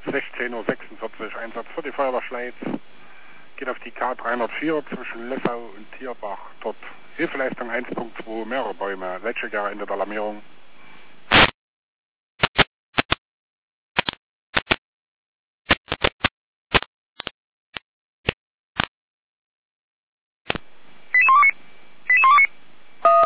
16:46 Uhr, Einsatz für die Feuerwehr Schleiz. Geht auf die K304 zwischen Lissau und Tierbach. Dort Hilfeleistung 1.2, mehrere Bäume. Letztes Jahr Ende der Alarmierung.